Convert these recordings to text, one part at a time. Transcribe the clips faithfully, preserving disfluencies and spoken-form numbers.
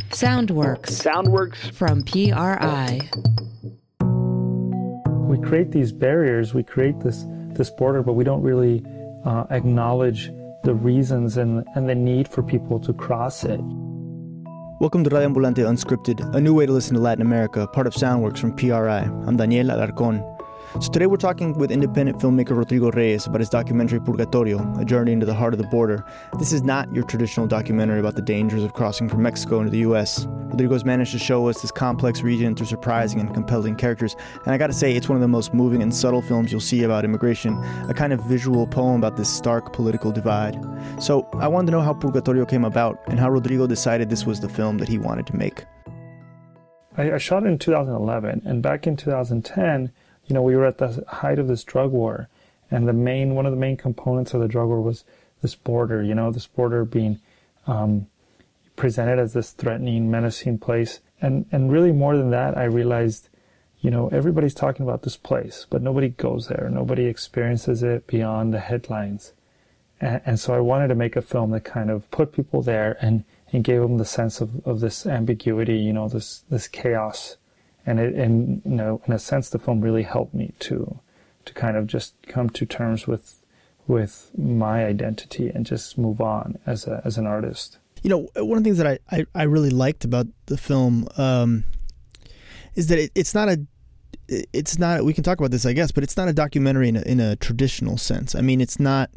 Soundworks. Soundworks. From P R I. We create these barriers, we create this, this border, but we don't really uh, acknowledge the reasons and, and the need for people to cross it. Welcome to Radio Ambulante Unscripted, a new way to listen to Latin America, part of Soundworks from P R I. I'm Daniel Alarcón. So today we're talking with independent filmmaker Rodrigo Reyes about his documentary Purgatorio, a journey into the heart of the border. This is not your traditional documentary about the dangers of crossing from Mexico into the U S. Rodrigo's managed to show us this complex region through surprising and compelling characters. And I gotta say, it's one of the most moving and subtle films you'll see about immigration, a kind of visual poem about this stark political divide. So I wanted to know how Purgatorio came about and how Rodrigo decided this was the film that he wanted to make. I, I shot it in two thousand eleven, and back in two thousand ten, you know, we were at the height of this drug war, and the main, one of the main components of the drug war was this border, you know, this border being um, presented as this threatening, menacing place. And, and really more than that, I realized, you know, everybody's talking about this place, but nobody goes there. Nobody experiences it beyond the headlines. And, and so I wanted to make a film that kind of put people there and, and gave them the sense of, of this ambiguity, you know, this, this chaos. And it, and you know, in a sense, the film really helped me to, to kind of just come to terms with, with my identity and just move on as a, as an artist. You know, one of the things that I, I, I really liked about the film um, is that it, it's not a, it's not. We can talk about this, I guess, but it's not a documentary in a, in a traditional sense. I mean, it's not.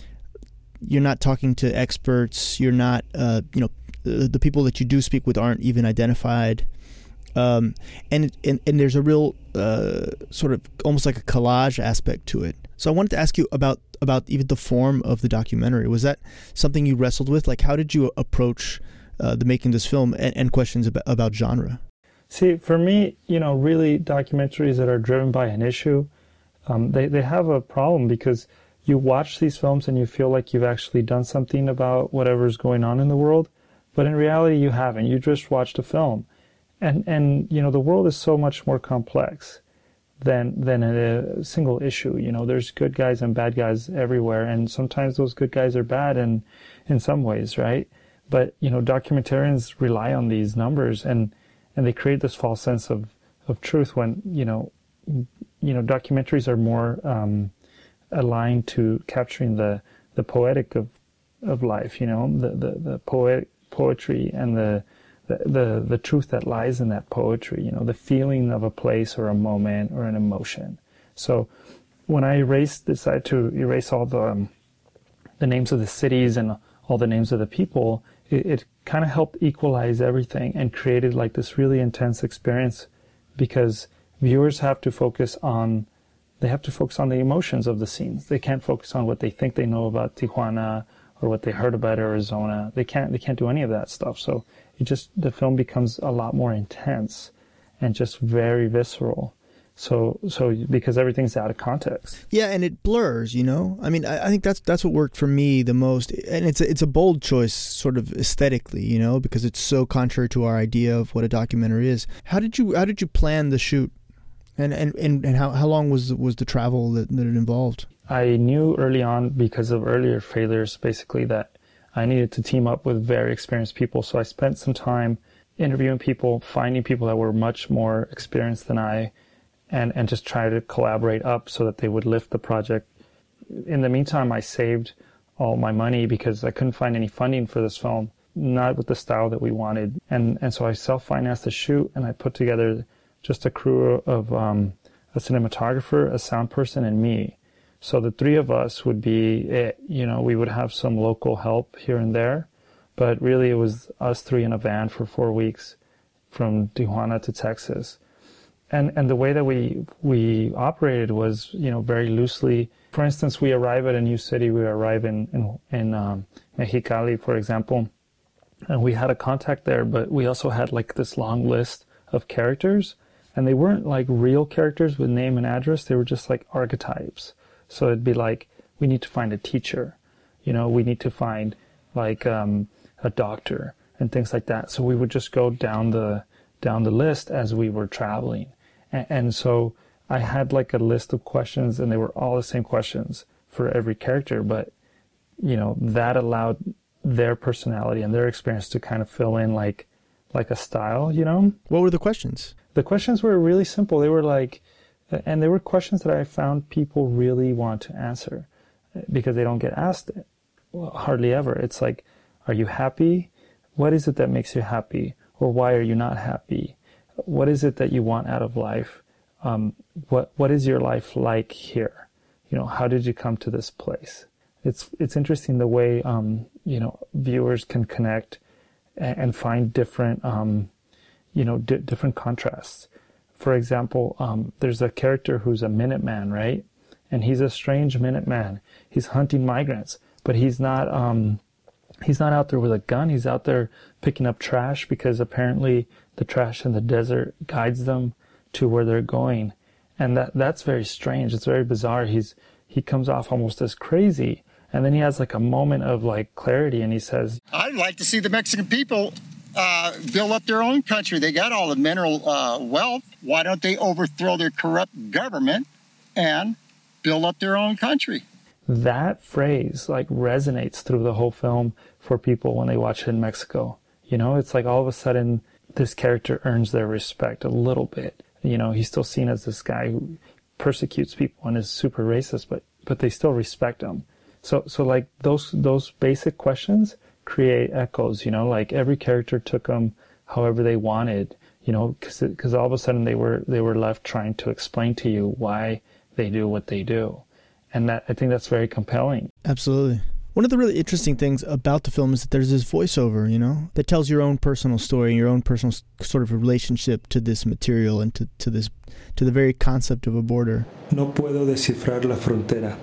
You're not talking to experts. You're not. Uh, you know, the, the people that you do speak with aren't even identified. Um, and, and and there's a real uh, sort of almost like a collage aspect to it. So I wanted to ask you about about even the form of the documentary. Was that something you wrestled with? Like, how did you approach uh, the making of this film and, and questions about, about genre? See, for me, you know, really documentaries that are driven by an issue, um, they, they have a problem because you watch these films and you feel like you've actually done something about whatever's going on in the world, but in reality you haven't. You just watched a film. And, and you know, the world is so much more complex than than a single issue. You know, there's good guys and bad guys everywhere, and sometimes those good guys are bad in, in some ways, right? But, you know, documentarians rely on these numbers, and, and they create this false sense of, of truth when, you know, you know, documentaries are more um, aligned to capturing the, the poetic of, of life, you know, the, the, the poetic poetry and the The, the the truth that lies in that poetry, you know, the feeling of a place or a moment or an emotion. So when I erased, decided to erase all the um, the names of the cities and all the names of the people, it, it kind of helped equalize everything and created like this really intense experience, because viewers have to focus on, they have to focus on the emotions of the scenes. They can't focus on what they think they know about Tijuana or what they heard about Arizona. They can't they can't do any of that stuff. So it just, the film becomes a lot more intense and just very visceral. So, so because everything's out of context. Yeah, and it blurs, you know. I mean, I, I think that's that's what worked for me the most, and it's a, it's a bold choice, sort of aesthetically, you know, because it's so contrary to our idea of what a documentary is. How did you how did you plan the shoot, and and and, and how how long was was the travel that, that it involved? I knew early on, because of earlier failures, basically, that I needed to team up with very experienced people. So I spent some time interviewing people, finding people that were much more experienced than I, and, and just try to collaborate up so that they would lift the project. In the meantime, I saved all my money because I couldn't find any funding for this film, not with the style that we wanted. And, and so I self-financed the shoot, and I put together just a crew of um, a cinematographer, a sound person, and me. So the three of us would be it. You know, we would have some local help here and there, but really it was us three in a van for four weeks from Tijuana to Texas. And and the way that we we operated was, you know, very loosely. For instance, we arrive at a new city. We arrive in, in, in um, Mexicali, for example, and we had a contact there, but we also had like this long list of characters, and they weren't like real characters with name and address. They were just like archetypes. So it'd be like, we need to find a teacher, you know, we need to find like um, a doctor and things like that. So we would just go down the down the list as we were traveling. And, and so I had like a list of questions, and they were all the same questions for every character. But, you know, that allowed their personality and their experience to kind of fill in like like a style, you know? What were the questions? The questions were really simple. They were like, and they were questions that I found people really want to answer because they don't get asked it hardly ever. It's like, are you happy? What is it that makes you happy? Or why are you not happy? What is it that you want out of life? Um, what what is your life like here? You know, how did you come to this place? It's it's interesting the way um, you know, viewers can connect and, and find different um, you know di- different contrasts. For example, um, there's a character who's a Minuteman, right? And he's a strange Minuteman. He's hunting migrants, but he's not um, he's not out there with a gun. He's out there picking up trash because apparently the trash in the desert guides them to where they're going. And that that's very strange. It's very bizarre. He's he comes off almost as crazy. And then he has like a moment of like clarity and he says, I'd like to see the Mexican people uh, build up their own country. They got all the mineral uh, wealth. Why don't they overthrow their corrupt government and build up their own country? That phrase like resonates through the whole film for people when they watch it in Mexico. You know, it's like all of a sudden this character earns their respect a little bit. You know, he's still seen as this guy who persecutes people and is super racist, but but they still respect him. So so like those those basic questions create echoes. You know, like every character took them however they wanted. You know, because because all of a sudden they were they were left trying to explain to you why they do what they do, and that I think that's very compelling. Absolutely. One of the really interesting things about the film is that there's this voiceover, you know, that tells your own personal story, your own personal sort of relationship to this material and to, to this, to the very concept of a border. No puedo descifrar la frontera.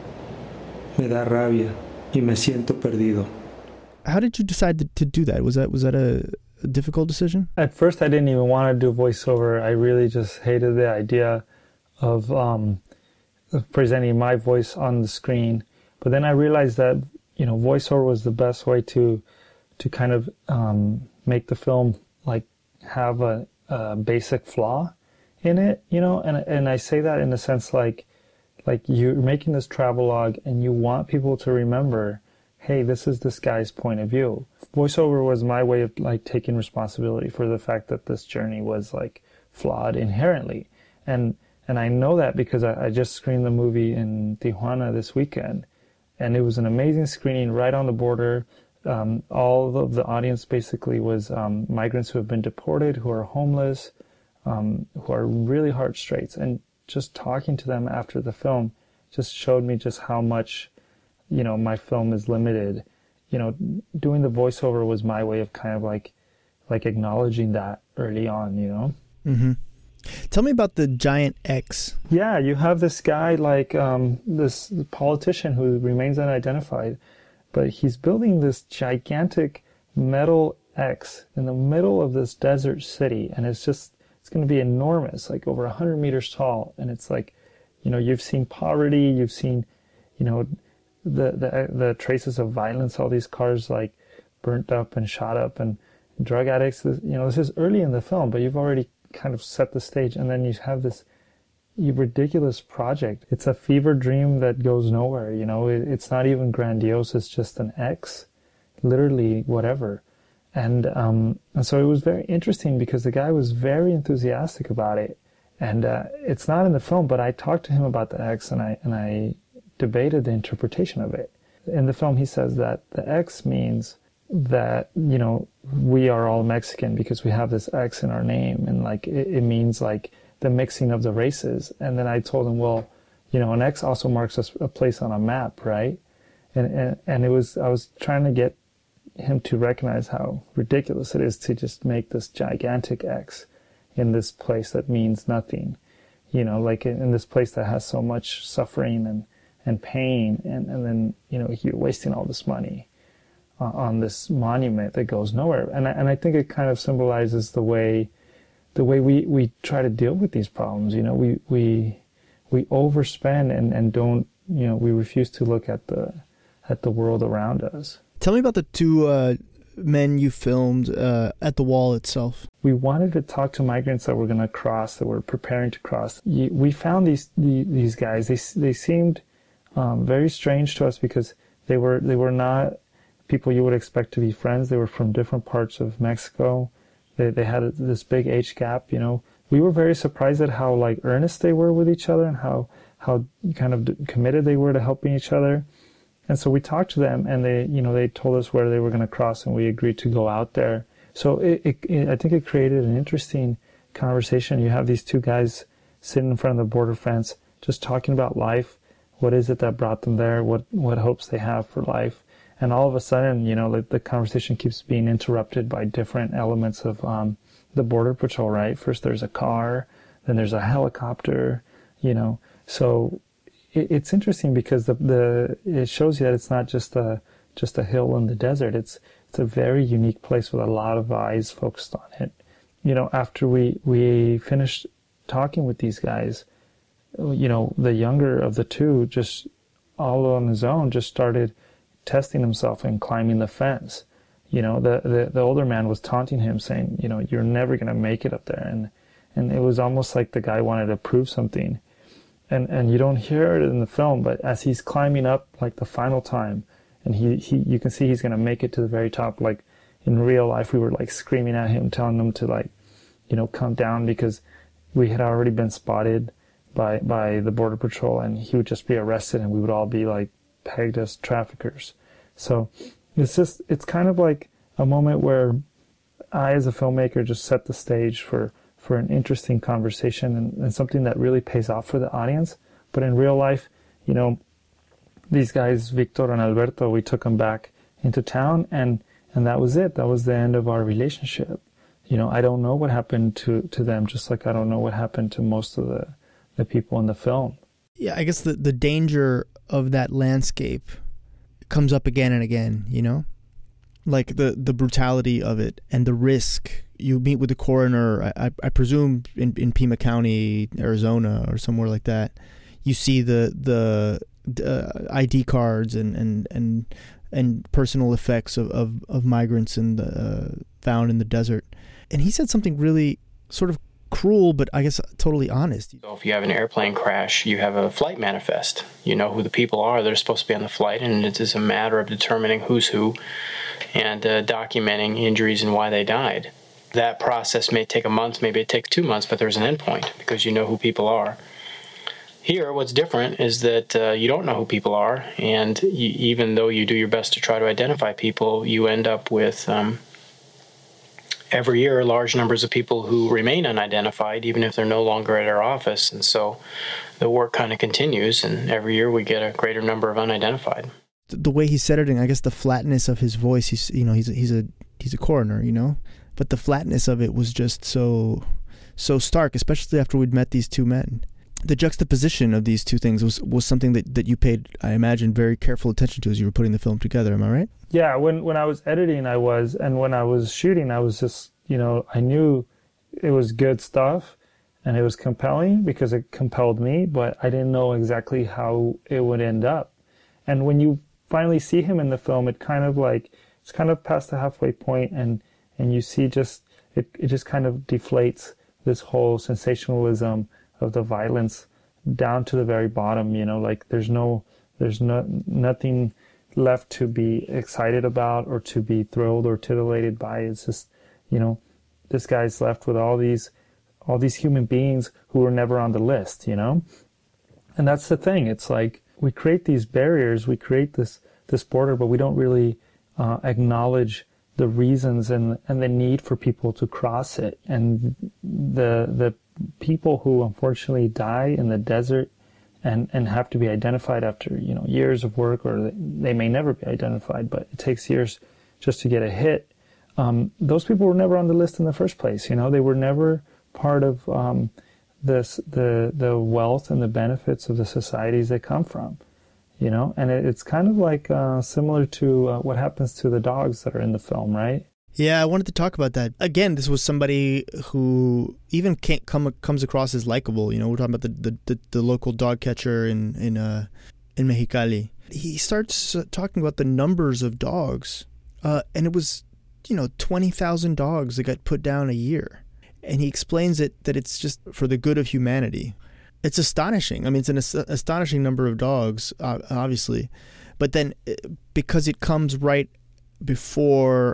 Me da rabia y me siento perdido. How did you decide to, to do that? Was that was that a, a difficult decision? At first, I didn't even want to do voiceover. I really just hated the idea of, um, of presenting my voice on the screen. But then I realized that, you know, voiceover was the best way to to kind of um, make the film like have a, a basic flaw in it, you know. And and I say that in the sense like like you're making this travelogue and you want people to remember, hey, this is this guy's point of view. Voiceover was my way of like taking responsibility for the fact that this journey was like flawed inherently, and and I know that because I, I just screened the movie in Tijuana this weekend. And it was an amazing screening right on the border. Um, all of the audience basically was um, migrants who have been deported, who are homeless, um, who are really hard straits. And just talking to them after the film just showed me just how much, you know, my film is limited. You know, doing the voiceover was my way of kind of like, like acknowledging that early on, you know? Mm-hmm. Tell me about the giant X. Yeah, you have this guy like um, this politician who remains unidentified, but he's building this gigantic metal X in the middle of this desert city, and it's just it's going to be enormous, like over a hundred meters tall. And it's like, you know, you've seen poverty, you've seen, you know, the the the traces of violence, all these cars like burnt up and shot up, and drug addicts. You know, this is early in the film, but you've already kind of set the stage, and then you have this ridiculous project. It's a fever dream that goes nowhere, you know. It, it's not even grandiose. It's just an X, literally whatever. And um, and so it was very interesting because the guy was very enthusiastic about it. And uh, it's not in the film, but I talked to him about the X, and I and I debated the interpretation of it. In the film, he says that the X means that, you know, we are all Mexican because we have this X in our name, and like it, it means like the mixing of the races. And then I told him, well, you know, an X also marks a, a place on a map, right? And, and and it was I was trying to get him to recognize how ridiculous it is to just make this gigantic X in this place that means nothing, you know, like in, in this place that has so much suffering and and pain, and and then, you know, you're wasting all this money on this monument that goes nowhere. And I, and I think it kind of symbolizes the way the way we, we try to deal with these problems. You know, we we we overspend and, and don't, you know, we refuse to look at the at the world around us. Tell me about the two uh, men you filmed uh, at the wall itself. We wanted to talk to migrants that were going to cross, that were preparing to cross. We found these these guys. They they seemed um, very strange to us because they were they were not people you would expect to be friends. They were from different parts of Mexico. They they had this big age gap. You know, we were very surprised at how like earnest they were with each other and how how kind of committed they were to helping each other. And so we talked to them, and they you know they told us where they were going to cross, and we agreed to go out there. So it, it, it I think it created an interesting conversation. You have these two guys sitting in front of the border fence, just talking about life. What is it that brought them there? What what hopes they have for life? And all of a sudden, you know, the, the conversation keeps being interrupted by different elements of um, the Border Patrol, right? First there's a car, then there's a helicopter, you know. So it, it's interesting because the the it shows you that it's not just a just a hill in the desert. It's it's a very unique place with a lot of eyes focused on it. You know, after we we finished talking with these guys, you know, the younger of the two just all on his own just started testing himself and climbing the fence. You know, the, the, the older man was taunting him, saying, you know, you're never going to make it up there. And and it was almost like the guy wanted to prove something. And and you don't hear it in the film, but as he's climbing up, like the final time, and he, he you can see he's going to make it to the very top. Like in real life, we were like screaming at him, telling him to like, you know, come down, because we had already been spotted by by the Border Patrol, and he would just be arrested, and we would all be like pegged as traffickers. So it's just it's kind of like a moment where I, as a filmmaker, just set the stage for for an interesting conversation and, and something that really pays off for the audience. But in real life, you know, these guys, Victor and Alberto, we took them back into town, and and that was it. That was the end of our relationship. You know, I don't know what happened to to them, just like I don't know what happened to most of the the people in the film. Yeah, I guess the, the danger of that landscape comes up again and again, you know? Like the, the brutality of it and the risk. You meet with the coroner, I, I presume in, in Pima County, Arizona, or somewhere like that. You see the the, the I D cards and, and, and, and personal effects of, of, of migrants in the, uh, found in the desert. And he said something really sort of cruel, but I guess totally honest. So if you have an airplane crash, you have a flight manifest. You know who the people are that are supposed to be on the flight, and it is a matter of determining who's who and uh, documenting injuries and why they died. That process may take a month, maybe it takes two months, but there's an end point because you know who people are. Here, what's different is that uh, you don't know who people are, and you, even though you do your best to try to identify people, you end up with um, every year large numbers of people who remain unidentified, even if they're no longer at our office. And so the work kind of continues, and every year we get a greater number of unidentified. The way he said it, and I guess the flatness of his voice, he's, you know, he's a, he's a, he's a coroner, you know, but the flatness of it was just so, so stark, especially after we'd met these two men. The juxtaposition of these two things was, was something that, that you paid, I imagine, very careful attention to as you were putting the film together. Am I right? Yeah, when, when I was editing, I was, and when I was shooting, I was just, you know, I knew it was good stuff and it was compelling because it compelled me, but I didn't know exactly how it would end up. And when you finally see him in the film, it kind of like, it's kind of past the halfway point, and, and you see just, it, it just kind of deflates this whole sensationalism of the violence down to the very bottom. You know, like there's no, there's no, nothing left to be excited about or to be thrilled or titillated by. It's just, you know, this guy's left with all these, all these human beings who were never on the list, you know? And that's the thing. It's like we create these barriers, we create this, this border, but we don't really uh, acknowledge the reasons and, and the need for people to cross it. And the, the people who unfortunately die in the desert and, and have to be identified after, you know, years of work, or they may never be identified, but it takes years just to get a hit. Um, those people were never on the list in the first place. You know, they were never part of um, this, the the wealth and the benefits of the societies they come from. You know, and it, it's kind of like uh, similar to uh, what happens to the dogs that are in the film, right? Yeah, I wanted to talk about that. Again, this was somebody who even can't come comes across as likable. You know, we're talking about the the, the, the local dog catcher in in uh, in Mexicali. He starts uh, talking about the numbers of dogs, uh, and it was, you know, twenty thousand dogs that got put down a year. And he explains it that it's just for the good of humanity. It's astonishing. I mean, it's an as- astonishing number of dogs, uh, obviously. But then because it comes right before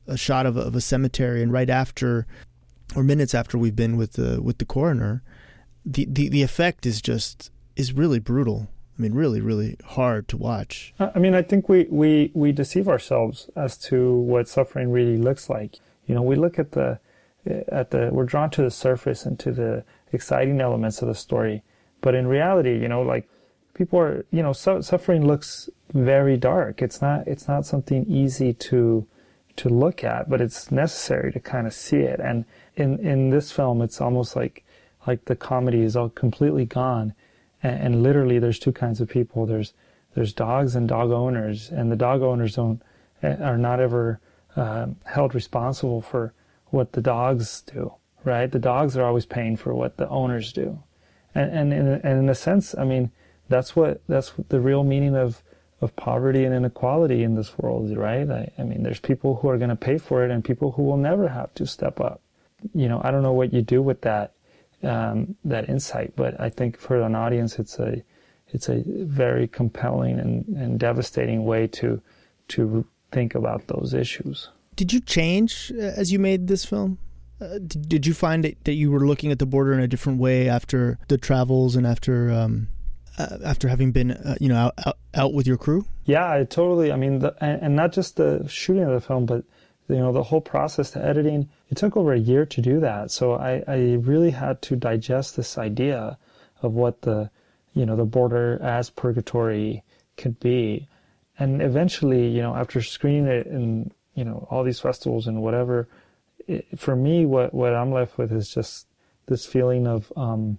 a shot of a, of a cemetery, and right after, or minutes after we've been with the with the coroner, the, the, the effect is just is really brutal. I mean, really, really hard to watch. I mean, I think we, we, we deceive ourselves as to what suffering really looks like. You know, we look at the, at the, we're drawn to the surface and to the exciting elements of the story. But in reality, you know, like people are, you know, su- suffering looks very dark. It's not, it's not something easy to, to look at, but it's necessary to kind of see it. And in, in this film, it's almost like, like the comedy is all completely gone. And literally, there's two kinds of people. There's there's dogs and dog owners, and the dog owners don't are not ever uh, held responsible for what the dogs do, right? The dogs are always paying for what the owners do, and and in a, and in a sense, I mean, that's what that's the real meaning of of poverty and inequality in this world, right? I, I mean, there's people who are going to pay for it, and people who will never have to step up. You know, I don't know what you do with that. Um, that insight, but I think for an audience, it's a it's a very compelling and, and devastating way to to think about those issues. Did you change as you made this film? Uh, did, did you find that, that you were looking at the border in a different way after the travels and after um, uh, after having been uh, you know out, out, out with your crew? Yeah, I totally. I mean, the, and, and not just the shooting of the film, but you know, the whole process, the editing, it took over a year to do that. So I, I really had to digest this idea of what the, you know, the border as purgatory could be. And eventually, you know, after screening it in, you know, all these festivals and whatever, it, for me, what, what I'm left with is just this feeling of, um,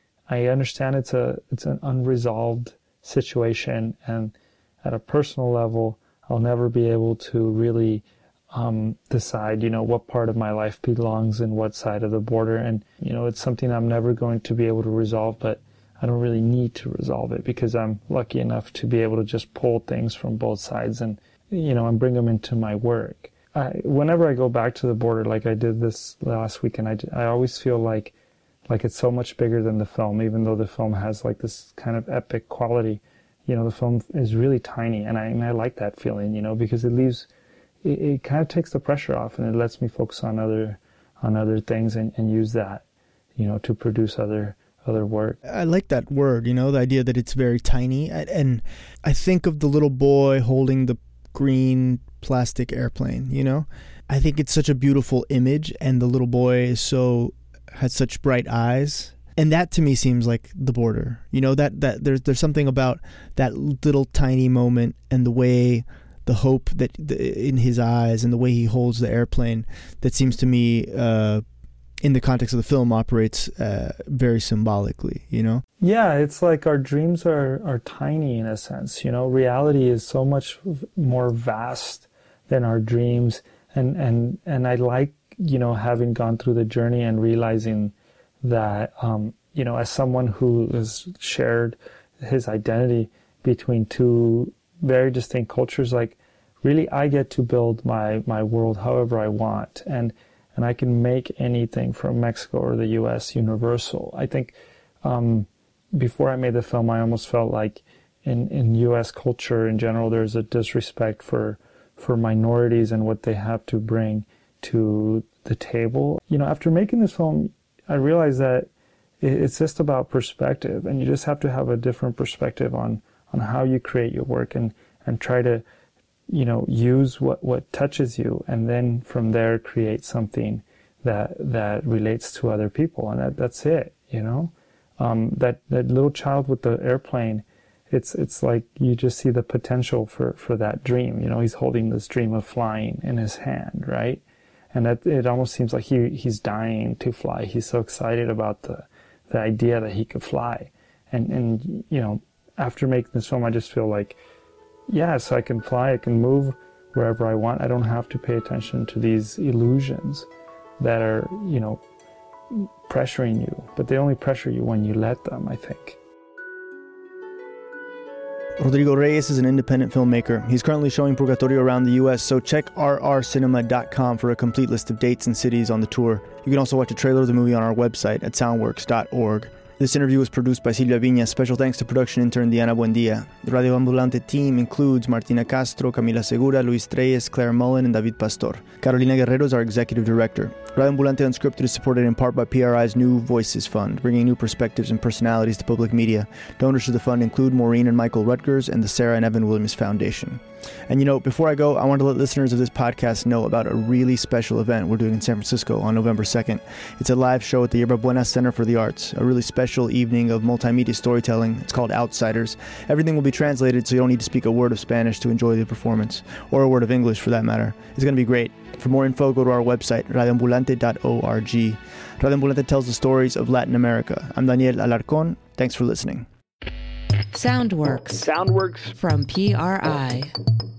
I understand it's a, it's an unresolved situation. And at a personal level, I'll never be able to really Um, decide, you know, what part of my life belongs in what side of the border. And, you know, it's something I'm never going to be able to resolve, but I don't really need to resolve it because I'm lucky enough to be able to just pull things from both sides and, you know, and bring them into my work. I, whenever I go back to the border, like I did this last weekend, I, I always feel like, like it's so much bigger than the film, even though the film has like this kind of epic quality. You know, the film is really tiny, and I, and I like that feeling, you know, because it leaves It, it kind of takes the pressure off, and it lets me focus on other on other things and, and use that, you know, to produce other other work. I like that word, you know, the idea that it's very tiny. And I think of the little boy holding the green plastic airplane, you know. I think it's such a beautiful image, and the little boy is so has such bright eyes. And that to me seems like the border. You know, that, that there's there's something about that little tiny moment and the way the hope that in his eyes and the way he holds the airplane that seems to me uh, in the context of the film operates uh, very symbolically, you know? Yeah, it's like our dreams are, are tiny in a sense, you know? Reality is so much more vast than our dreams. And, and, and I like, you know, having gone through the journey and realizing that, um, you know, as someone who has shared his identity between two very distinct cultures, like really I get to build my my world however I want, and and I can make anything from Mexico or the U S universal. I think um before I made the film, I almost felt like in in U S culture in general there's a disrespect for for minorities and what they have to bring to the table. You know, after making this film, I realized that it's just about perspective, and you just have to have a different perspective on on how you create your work, and, and try to, you know, use what, what touches you, and then from there create something that that relates to other people, and that, that's it, you know. Um, that, that little child with the airplane, it's it's like you just see the potential for, for that dream, you know. He's holding this dream of flying in his hand, right? And that it almost seems like he he's dying to fly. He's so excited about the the idea that he could fly, and and you know, after making this film, I just feel like, yes, I can fly, I can move wherever I want. I don't have to pay attention to these illusions that are, you know, pressuring you. But they only pressure you when you let them, I think. Rodrigo Reyes is an independent filmmaker. He's currently showing Purgatorio around the U S, so check r r cinema dot com for a complete list of dates and cities on the tour. You can also watch a trailer of the movie on our website at soundworks dot org. This interview was produced by Silvia Viñas. Special thanks to production intern Diana Buendia. The Radio Ambulante team includes Martina Castro, Camila Segura, Luis Treyes, Claire Mullen, and David Pastor. Carolina Guerrero is our executive director. Radio Ambulante Unscripted is supported in part by P R I's New Voices Fund, bringing new perspectives and personalities to public media. Donors to the fund include Maureen and Michael Rutgers and the Sarah and Evan Williams Foundation. And you know, before I go, I want to let listeners of this podcast know about a really special event we're doing in San Francisco on November second. It's a live show at the Yerba Buena Center for the Arts, a really special evening of multimedia storytelling. It's called Outsiders. Everything will be translated, so you don't need to speak a word of Spanish to enjoy the performance, or a word of English for that matter. It's going to be great. For more info, go to our website, radio ambulante dot org. Radio Ambulante tells the stories of Latin America. I'm Daniel Alarcón. Thanks for listening. Soundworks. Soundworks. From P R I.